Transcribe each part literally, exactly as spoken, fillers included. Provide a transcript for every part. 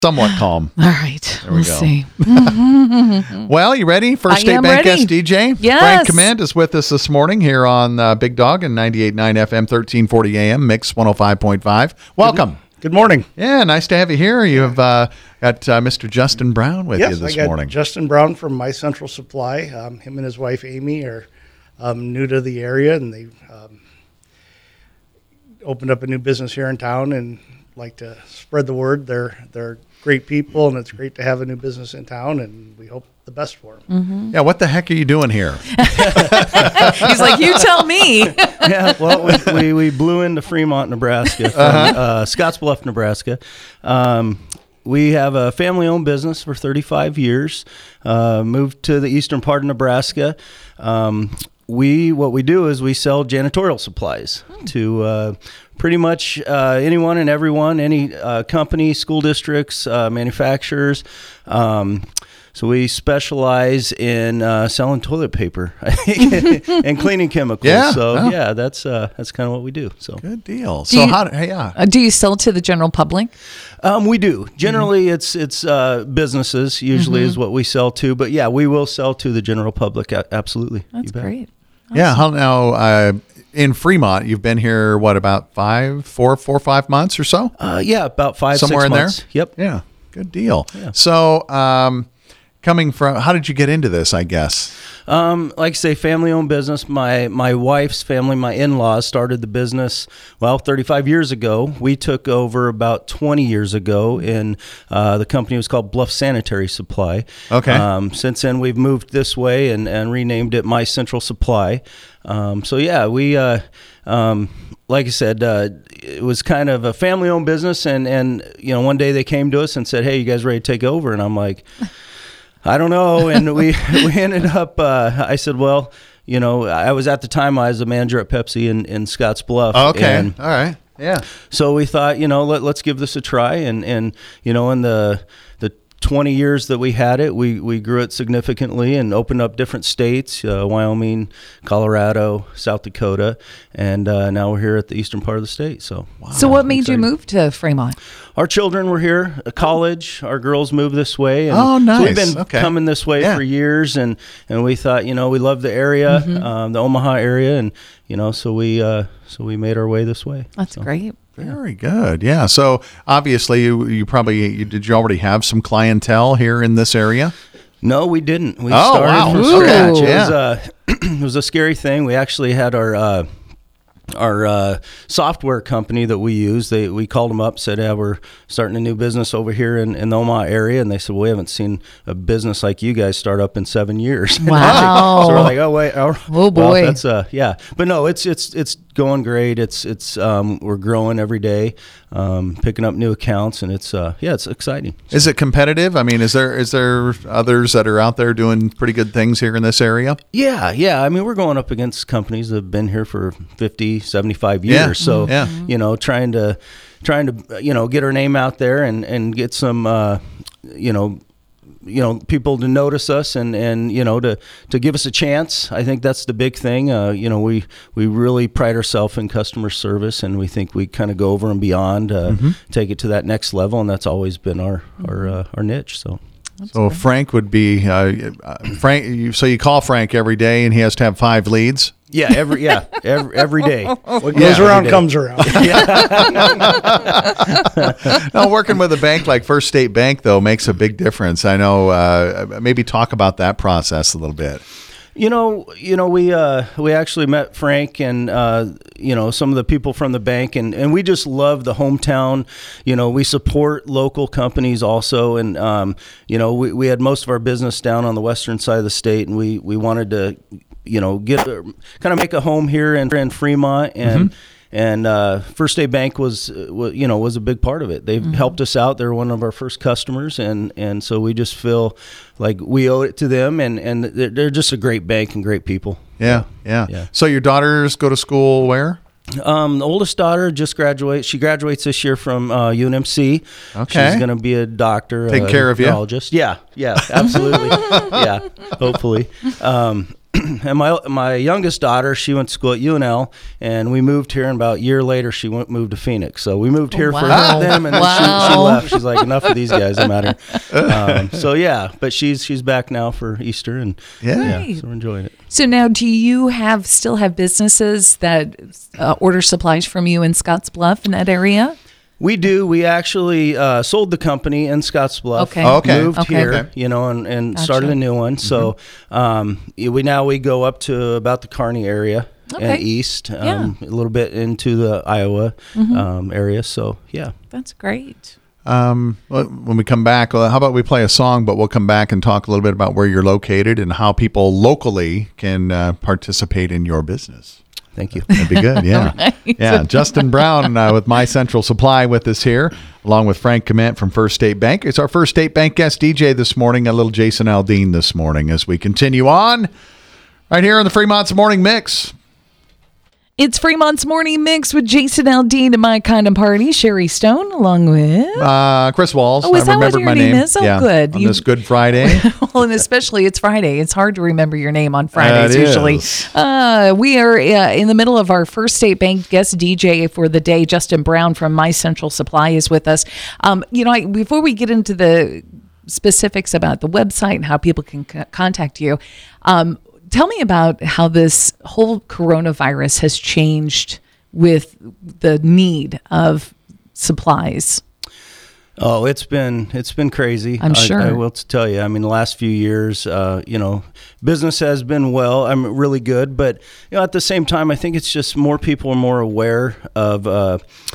Somewhat calm. All right. There we we'll go. see. Well, you ready? First I State am Bank ready. S D J. Yes. Frank Command is with us this morning here on uh, Big Dog and ninety-eight point nine F M, thirteen forty A M, Mix one oh five point five. Welcome. Good morning. Yeah, nice to have you here. You have uh, got uh, Mister Justin Brown with yes, you this I got morning. Justin Brown from My Central Supply. Um, him and his wife Amy are um, new to the area, and they um, opened up a new business here in town and like to spread the word. They're they're great people, and it's great to have a new business in town, and we hope the best for them. Mm-hmm. Yeah, what the heck are you doing here? He's like, you tell me. Yeah, well, we, we, we blew into Fremont, Nebraska, from Uh-huh. uh, Scottsbluff, Nebraska. Um, we have a family-owned business for thirty-five years. Uh, moved to the eastern part of Nebraska. Um, we what we do is we sell janitorial supplies to uh, pretty much uh, anyone and everyone, any uh, company, school districts, uh, manufacturers. Um, So we specialize in uh, selling toilet paper and cleaning chemicals. Yeah, So oh. yeah, that's uh, that's kind of what we do. So Good deal. Do So you- how? Hey, yeah. Uh, do you sell to the general public? um, we do. Generally, it's it's uh, businesses usually is what we sell to. But yeah, we will sell to the general public. a- Absolutely. That's You bet. great. Yeah. How now? Uh, in Fremont, you've been here what about five, four, four, five months or so? Uh, yeah, about five Somewhere six in months. there. Yep. Yeah. Good deal. Yeah. So, um, coming from, how did you get into this? I guess. Um, like I say, family-owned business. My my wife's family, my in-laws, started the business, well, thirty-five years ago. We took over about twenty years ago, and uh, the company was called Bluff Sanitary Supply. Okay. Um, since then, we've moved this way and, and renamed it My Central Supply. Um, so, yeah, we... Uh, um, like I said, uh, it was kind of a family-owned business, and, and, you know, one day they came to us and said, hey, you guys ready to take over? And I'm like... I don't know. And we, we ended up, uh, I said, well, you know, I was at the time, I was a manager at Pepsi in, in Scottsbluff. Okay. And All right. Yeah. so we thought, you know, let, let's give this a try. And, and, you know, in the, the twenty years that we had it, we, we grew it significantly and opened up different states, uh, Wyoming, Colorado, South Dakota. And uh, now we're here at the eastern part of the state. So, So what made you exciting. move to Fremont? Our children were here, uh, college. Our girls moved this way. And Oh, So we've nice. been Okay. coming this way Yeah. for years, and, and we thought, you know, we love the area, um, the Omaha area, and you know, so we uh, so we made our way this way. That's So, great. Very good. Yeah. So obviously, you you probably you, did you already have some clientele here in this area? No, we didn't. We Oh, started wow. from Ooh. scratch. It, Yeah. was, uh, it was a scary thing. We actually had our uh, our uh, software company that we use. They we called them up, said, "Yeah, we're starting a new business over here in, in the Omaha area," and they said, "Well, we haven't seen a business like you guys start up in seven years." Wow. So we're like, "Oh wait, oh, Oh, well, boy. that's uh, yeah." But no, it's it's it's going great. It's it's um, we're growing every day, um, picking up new accounts, and it's uh, yeah, it's exciting. Is it competitive? I mean, is there is there others that are out there doing pretty good things here in this area? Yeah, yeah. I mean, we're going up against companies that have been here for fifty, seventy-five years. Yeah, So, yeah. you know, trying to, trying to, you know, get our name out there and, and get some, uh, you know, you know, people to notice us and, and, you know, to, to give us a chance. I think that's the big thing. Uh, you know, we, we really pride ourselves in customer service, and we think we kind of go over and beyond, uh, Mm-hmm. take it to that next level. And that's always been our, our, uh, our niche. So. So Frank would be uh, uh, Frank. You, so you call Frank every day, and he has to have five leads. Yeah, every yeah, every, every day. What Yeah, goes around every day. comes around. Now, working with a bank like First State Bank, though, makes a big difference. I know. Uh, maybe talk about that process a little bit. You know, you know, we uh, we actually met Frank and uh, you know, some of the people from the bank, and, and we just love the hometown. You know, we support local companies also, and um, you know, we, we had most of our business down on the western side of the state, and we, we wanted to, you know, get kind of make a home here in, in Fremont, and. Mm-hmm. And uh, First State Bank was, was, you know, was a big part of it. They've mm-hmm. helped us out. They're one of our first customers, and, and so we just feel like we owe it to them. And, and they're, they're just a great bank and great people. Yeah, yeah, Yeah. So your daughters go to school where? Um, the oldest daughter just graduates. She graduates this year from uh, U N M C. Okay. She's going to be a doctor. Take a care of you. neurologist. Yeah, yeah, absolutely. Yeah, hopefully. Um, and my my youngest daughter, she went to school at U N L, and we moved here. And about a year later, she went moved to Phoenix. So we moved here for Wow. them, and then Wow. she, she left. She's like, enough of these guys, no matter. Um, so yeah, but she's she's back now for Easter, and Yeah. Right. so we're enjoying it. So now, do you have still have businesses that uh, order supplies from you in Scottsbluff in that area? We do. We actually uh, sold the company in Scottsbluff. Okay. Oh, okay. Moved Okay. here, Okay. you know, and, and Gotcha. started a new one. So um, we now we go up to about the Kearney area Okay. and east, um, Yeah. Mm-hmm. a little bit into the Iowa um, area. So yeah. That's great. Um, well, when we come back, well, how about we play a song, but we'll come back and talk a little bit about where you're located and how people locally can uh, participate in your business. Thank you. That'd be good, yeah. Yeah, Justin Brown uh, with My Central Supply with us here, along with Frank Clement from First State Bank. It's our First State Bank guest D J this morning, a little Jason Aldean this morning as we continue on right here on the Fremont's Morning Mix. It's Fremont's Morning Mix with Jason Aldean and my kind of party, Sherry Stone, along with. Uh, Chris Walls. Oh, is I that what remembered your my name name. is? Oh, yeah, good. On You- this Good Friday. Well, and especially it's Friday. It's hard to remember your name on Fridays It usually. is. Uh, we are uh, in the middle of our First State Bank guest D J for the day. Justin Brown from My Central Supply is with us. Um, you know, I, before we get into the specifics about the website and how people can c- contact you, um, tell me about how this whole coronavirus has changed with the need of supplies. Oh, it's been it's been crazy. I'm I, sure. I will tell you. I mean, the last few years, uh, you know, business has been well. I'm really good, but you know, at the same time, I think it's just more people are more aware of. Uh,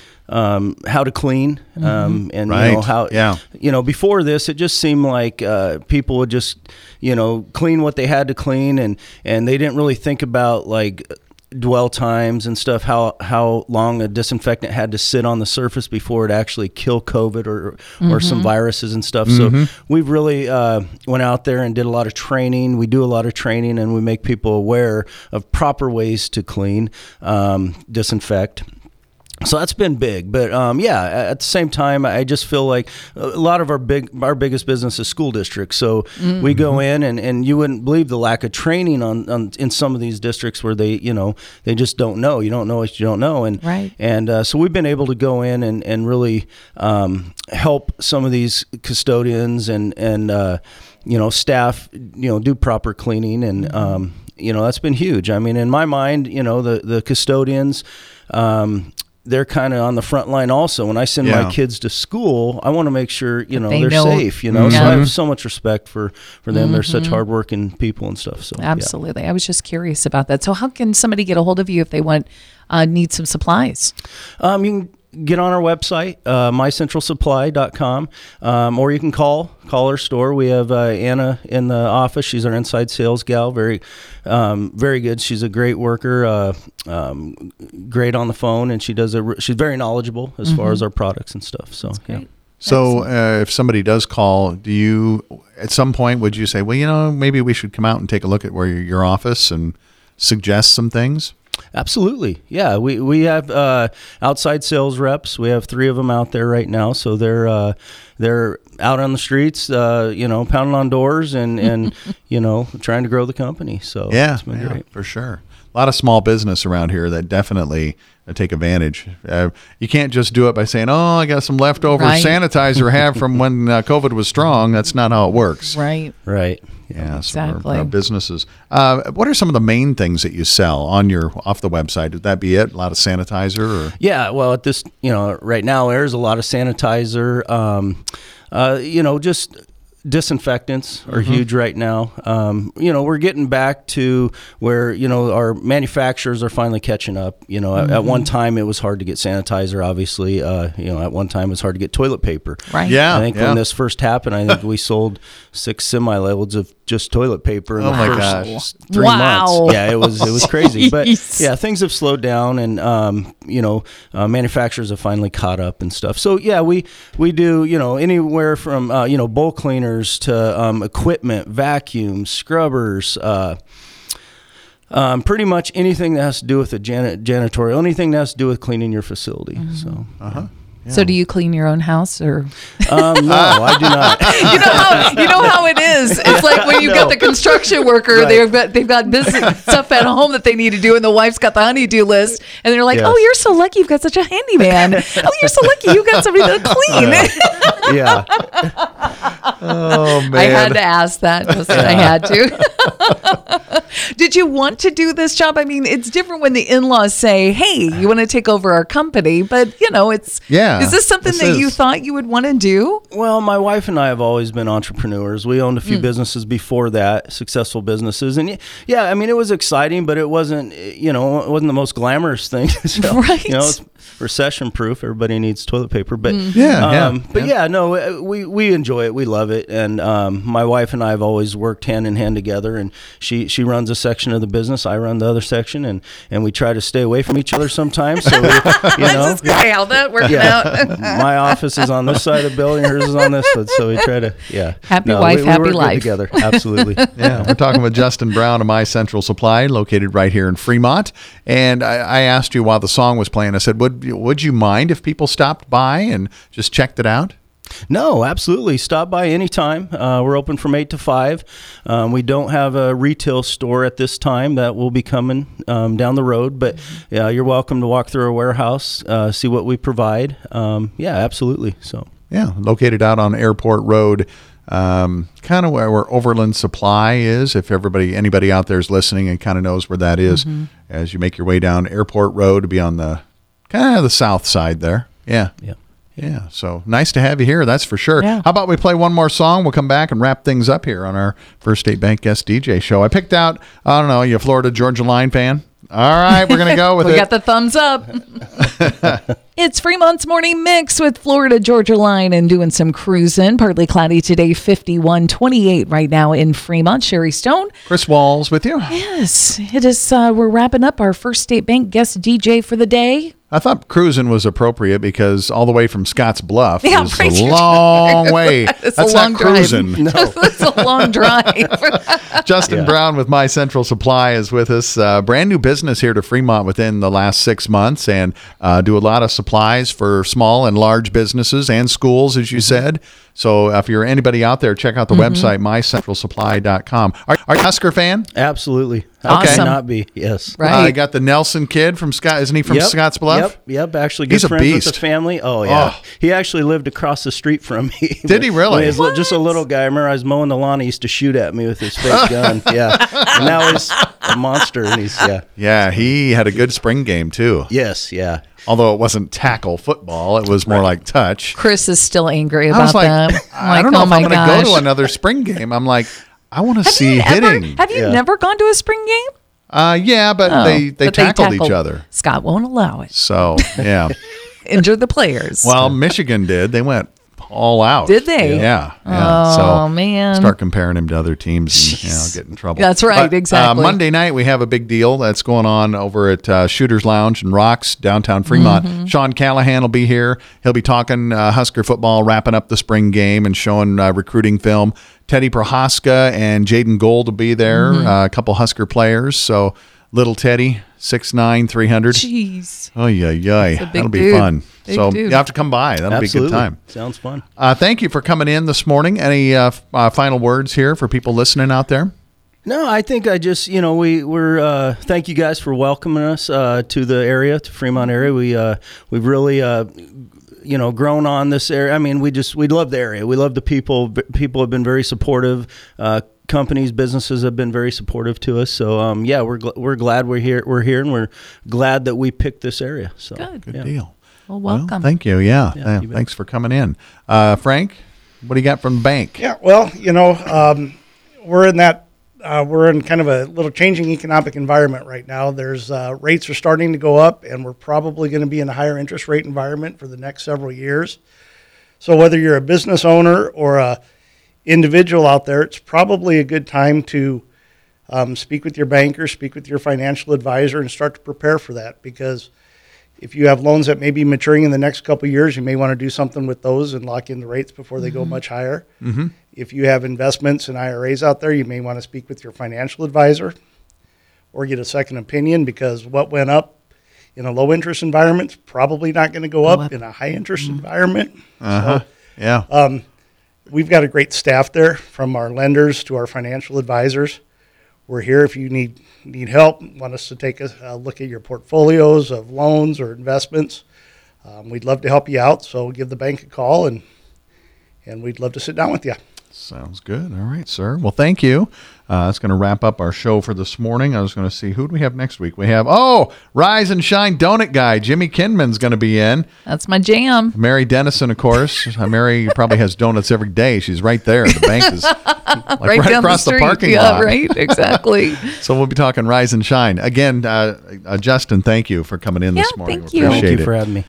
um, how to clean, um, and you know Right. how, Yeah. you know, before this, it just seemed like uh, people would just, you know, clean what they had to clean, and and they didn't really think about like dwell times and stuff, how how long a disinfectant had to sit on the surface before it actually kill COVID or or some viruses and stuff. So we've really uh, went out there and did a lot of training. We do a lot of training, and we make people aware of proper ways to clean, um, disinfect. So that's been big, but um, yeah. At the same time, I just feel like a lot of our big, our biggest business is school districts. So we go in, and, and you wouldn't believe the lack of training on, on in some of these districts where they, you know, they just don't know. You don't know what you don't know, and Right. and uh, so we've been able to go in and and really um, help some of these custodians and and uh, you know staff, you know, do proper cleaning, and um, you know that's been huge. I mean, in my mind, you know, the the custodians. Um, they're kind of on the front line also. When I send Yeah. my kids to school, I want to make sure, you know, they they're know- safe, you know. So Yeah. I have so much respect for, for them. They're such hardworking people and stuff. So yeah. Absolutely. I was just curious about that. So how can somebody get a hold of you if they want uh, need some supplies? Um, you can get on our website, uh, my central supply dot com, um, or you can call call our store. We have uh, Anna in the office. She's our inside sales gal. Very, um, very good. She's a great worker, uh, um, great on the phone, and she does a. Re- she's very knowledgeable as far as our products and stuff. So yeah. Great. So uh, if somebody does call, do you, at some point, would you say, well, you know, maybe we should come out and take a look at where your, your office and suggest some things? Absolutely. Yeah. We, we have, uh, outside sales reps. We have three of them out there right now. So they're, uh, they're out on the streets, uh, you know, pounding on doors and, and, you know, trying to grow the company. So Yeah, it's been yeah, great. for sure. A lot of small business around here that definitely uh, take advantage. Uh, you can't just do it by saying, oh, I got some leftover Right. sanitizer I have from when uh, COVID was strong. That's not how it works. Right. Right. Yeah, so for, Exactly. uh, businesses. Uh, what are some of the main things that you sell on your off the website? Would that be it? A lot of sanitizer, or Yeah, well, at this, you know, right now there's a lot of sanitizer. Um, uh, you know, just disinfectants are huge right now. Um, you know, we're getting back to where, you know, our manufacturers are finally catching up. You know, at, at one time it was hard to get sanitizer, obviously. Uh, you know, at one time it was hard to get toilet paper. Right. Yeah. I think yeah. when this first happened, I think we sold six semi-loads of just toilet paper in Oh the my first gosh. three Wow. months. Yeah, it was it was crazy. But Jeez. yeah, things have slowed down, and um, you know, uh, manufacturers have finally caught up and stuff. So yeah, we we do, you know, anywhere from uh, you know, bowl cleaners to um, equipment, vacuums, scrubbers. Uh, Um, pretty much anything that has to do with the jan- janitorial, anything that has to do with cleaning your facility. So, Uh-huh. So do you clean your own house or? Um, no, I do not. you know how you know how it is. It's like when you've got No. the construction worker, Right. they've got they've got business stuff at home that they need to do, and the wife's got the honey-do list, and they're like, Yes. "Oh, you're so lucky you've got such a handyman. Oh, you're so lucky you got somebody to clean." Yeah. Oh man. I had to ask that. Just, I had to. Did you want to do this job? I mean, it's different when the in-laws say, "Hey, you want to take over our company?" But you know, it's Yeah, Is this something this that you is. thought you would want to do? Well, my wife and I have always been entrepreneurs. We owned a Hmm. few businesses before that, successful businesses, and y- yeah, I mean, it was exciting, but it wasn't, you know, it wasn't the most glamorous thing. So, Right. You know, it's recession proof. Everybody needs toilet paper, but Hmm. Yeah, yeah, um, but yeah. yeah, no, uh, we we enjoy it. We love it, and um, my wife and I have always worked hand in hand together. And she she runs a section of the business, I run the other section, and and we try to stay away from each other sometimes. So we, you know, That's just how that worked out. my office is on this side of the building, hers is on this side, so we try to, yeah. Happy wife, we, we happy work good life. together, absolutely. Yeah, we're talking with Justin Brown of My Central Supply, located right here in Fremont. And I, I asked you while the song was playing, I said, would would you mind if people stopped by and just checked it out? No, absolutely. Stop by anytime. Uh, we're open from eight to five. Um, we don't have a retail store at this time. That will be coming um, down the road. But yeah, you're welcome to walk through our warehouse, uh, see what we provide. Um, yeah, absolutely. So. Yeah, located out on Airport Road, um, kind of where, where Overland Supply is. If everybody, anybody out there is listening and kind of knows where that is, as you make your way down Airport Road, to be on the kind of the south side there. Yeah. Yeah. Yeah, so nice to have you here, that's for sure. Yeah. How about we play one more song? We'll come back and wrap things up here on our First State Bank Guest D J show. I picked out, I don't know, you a Florida Georgia Line fan? All right, we're going to go with we it. got the thumbs up. It's Fremont's Morning Mix with Florida Georgia Line and doing some cruising. Partly cloudy today, fifty-one twenty-eight right now in Fremont. Sherry Stone. Chris Walls with you. Yes, it is. Uh, we're wrapping up our First State Bank guest D J for the day. I thought cruising was appropriate because all the way from Scotts Bluff Yeah, is right. a long way. It's That's a long not drive. cruising. No. It's a long drive. Justin Yeah. Brown with My Central Supply is with us. Uh, brand new business here to Fremont within the last six months and uh, do a lot of supplies for small and large businesses and schools, as you said. So if you're anybody out there, check out the website, my central supply dot com. Are, are you a Husker fan? Absolutely. How Awesome. can you not be? Yes. Right. Uh, I got the Nelson kid from Scott. Isn't he from Yep, Scotts Bluff? Yep, yep. Actually, good He's a friends beast. with the family. Oh yeah, Oh. he actually lived across the street from me. Did he really? When he was li- just a little guy. I remember I was mowing the lawn. He used to shoot at me with his fake gun. Yeah, and now he's a monster. And he's yeah, Yeah, he had a good spring game too. yes, yeah. Although it wasn't tackle football, it was more like touch. Chris is still angry I about was like, that. I Like, don't know oh if my I'm going to gosh. go to another spring game. I'm like, I want to Have see you ever, hitting. have you Yeah. never gone to a spring game? Uh, yeah, but Oh, they, they but tackled each other. Scott won't allow it. So, yeah. Injure the players. Well, Michigan did. They went all out. Did they? Yeah. yeah. Oh, so man. Start comparing him to other teams and you know, Jeez. get in trouble. That's right, But, exactly. Uh, Monday night, we have a big deal that's going on over at uh, Shooter's Lounge and Rocks, downtown Fremont. Mm-hmm. Sean Callahan will be here. He'll be talking uh, Husker football, wrapping up the spring game and showing uh, recruiting film. Teddy Prohaska and Jaden Gold will be there, Mm-hmm. uh, a couple Husker players. So little Teddy, six nine, three hundred. Jeez. Oh, yeah, yeah. big That'll be dude. fun. Big so dude. you have to come by. That'll Absolutely. be a good time. Sounds fun. Uh, thank you for coming in this morning. Any uh, f- uh, final words here for people listening out there? No, I think I just, you know, we we're uh, thank you guys for welcoming us uh, to the area, to Fremont area. We uh, we've really uh, you know grown on this area. I mean, we just we love the area. We love the people. B- People have been very supportive. Uh, companies, businesses have been very supportive to us. So um, yeah, we're gl- we're glad we're here. We're here, and we're glad that we picked this area. So Good. Good yeah. deal. Well, Well, welcome. thank you. Yeah. Yeah, Uh, you bet. thanks for coming in. Uh, Frank, what do you got from the bank? Yeah, well, you know, um, we're in that uh, we're in kind of a little changing economic environment right now. There's uh, rates are starting to go up, and we're probably going to be in a higher interest rate environment for the next several years. So whether you're a business owner or a individual out there, it's probably a good time to um, speak with your banker, speak with your financial advisor, and start to prepare for that. Because if you have loans that may be maturing in the next couple of years, you may want to do something with those and lock in the rates before they go much higher. Mm-hmm. If you have investments and I R As out there, you may want to speak with your financial advisor or get a second opinion, because what went up in a low interest environment, it's probably not going to go up, up. in a high interest environment. Uh-huh. So Yeah. um, we've got a great staff there, from our lenders to our financial advisors. We're here if you need need help, want us to take a, a look at your portfolios of loans or investments. Um, we'd love to help you out, so give the bank a call, and and we'd love to sit down with you. Sounds good. All right, sir. Well, thank you. Uh, that's going to wrap up our show for this morning. I was going to see, who do we have next week? We have, oh, Rise and Shine Donut Guy. Jimmy Kinman's going to be in. That's my jam. Mary Dennison, of course. Uh, Mary probably has donuts every day. She's right there. The bank is like right, down across the, the, street. parking yeah, lot. right, exactly. So we'll be talking Rise and Shine. Again, uh, uh, Justin, thank you for coming in Yeah, this morning. thank We you. appreciate Thank you it. for having me.